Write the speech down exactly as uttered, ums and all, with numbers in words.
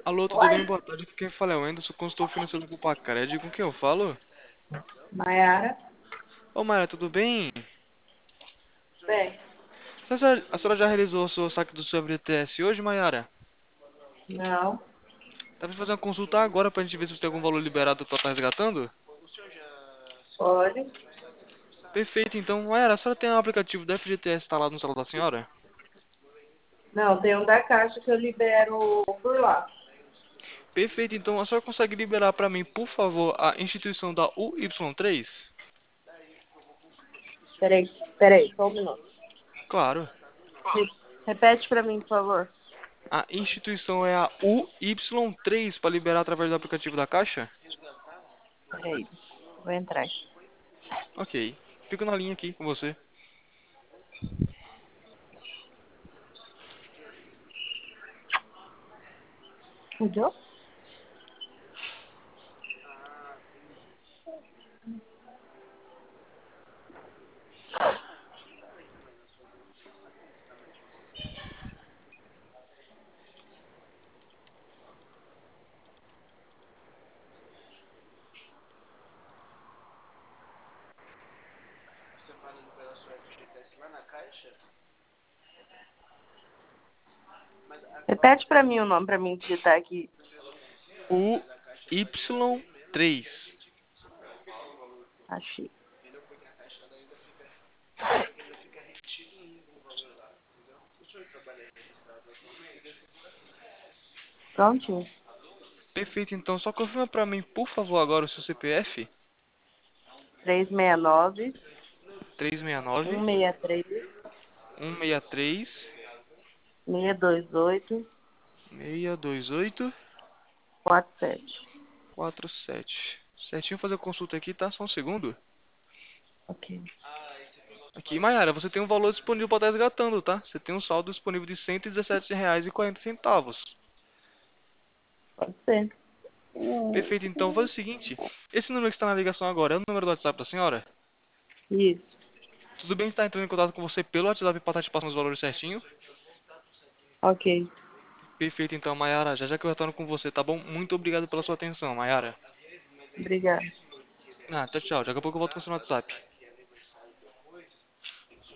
Alô, tudo bem? Boa tarde. Aqui quem fala é o Anderson, consultor financeiro do Pacred. Com quem eu falo? Maiara? Ô, Maria, tudo bem? Bem, A senhora, a senhora já realizou o seu saque do seu F G T S hoje, Mayara? não, Dá pra fazer uma consulta agora pra gente ver se você tem algum valor liberado pra estar resgatando? pode. Perfeito, então, Mayara, a senhora tem um aplicativo do F G T S instalado no celular da senhora? Não, tem um da Caixa que eu libero por lá. Perfeito, então, a senhora consegue liberar pra mim, por favor, a instituição da U Y três? Peraí, peraí, só um minuto. Claro. Re- Repete pra mim, por favor. A instituição é a U Y três para liberar através do aplicativo da Caixa? Peraí, vou entrar aqui. Ok. Fico na linha aqui com você. Entendeu? Repete pra mim o nome pra mim digitar aqui. U Y três. Achei. Prontinho. Perfeito, então. Só confirma pra mim, por favor, agora o seu C P F. Três seis nove, três seis um nove, seis três, um seis três, seis dois oito, seis dois oito, quatro sete. quatro sete. Certinho, fazer a consulta aqui, tá? Só um segundo. Ok. Aqui, Mayara, você tem um valor disponível para estar resgatando, tá? Você tem um saldo disponível de cento e dezessete reais e quarenta centavos. Pode ser. Perfeito, então faz o seguinte. Esse número que está na ligação agora é o número do WhatsApp da senhora? Isso. Tudo bem estar entrando em contato com você pelo WhatsApp para estar te passando os valores certinho? Ok. Perfeito, então, Mayara. Já já que eu retorno com você, tá bom? Muito obrigado pela sua atenção, Mayara. Obrigada. Ah, tchau, tchau. Daqui a pouco eu volto com o seu WhatsApp.